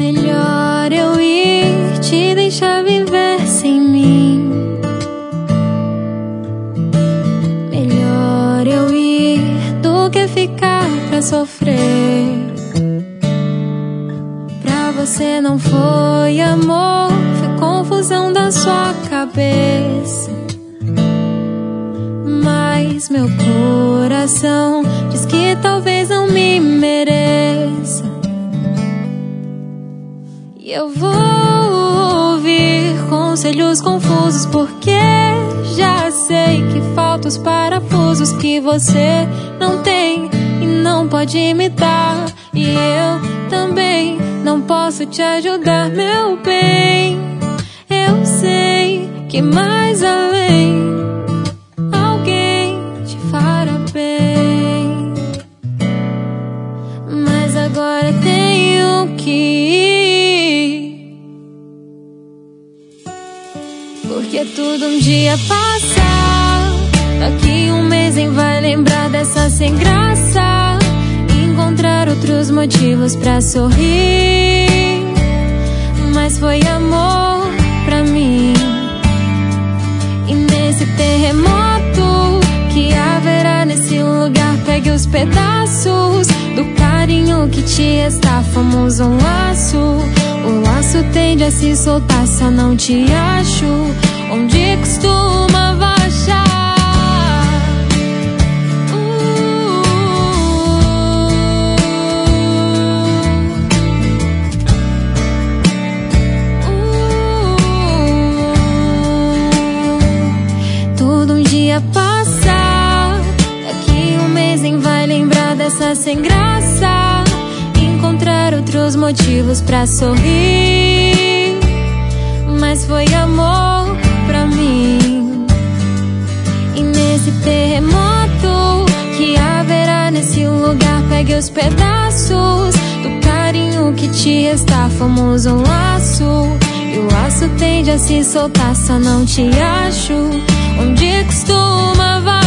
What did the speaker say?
Melhor eu ir, te deixar viver sem mim. Melhor eu ir do que ficar pra sofrer. Pra você não foi amor, foi confusão da sua cabeça. Mas meu coração diz que talvez não me mereça. E eu vou ouvir conselhos confusos, porque já sei que faltam os parafusos que você não tem e não pode me dar. E eu também não posso te ajudar, meu bem. Eu sei que mais além alguém te fará bem. Mas agora tenho que ir, porque tudo um dia passa. Daqui um mês nem vai lembrar dessa sem graça. Encontrar outros motivos pra sorrir. Mas foi amor pra mim. E nesse terremoto que haverá nesse lugar, pegue os pedaços do carinho que te está, fomos um laço. O laço tende a se soltar, só não te acho onde costumava achar. Tudo um dia passa. Daqui um mês nem vai lembrar dessa sem graça. Encontrar outros motivos pra sorrir. Mas foi amor pra mim. E nesse terremoto que haverá nesse lugar, pegue os pedaços do carinho que te está, fomos um laço. E o laço tende a se soltar, só não te acho onde costumava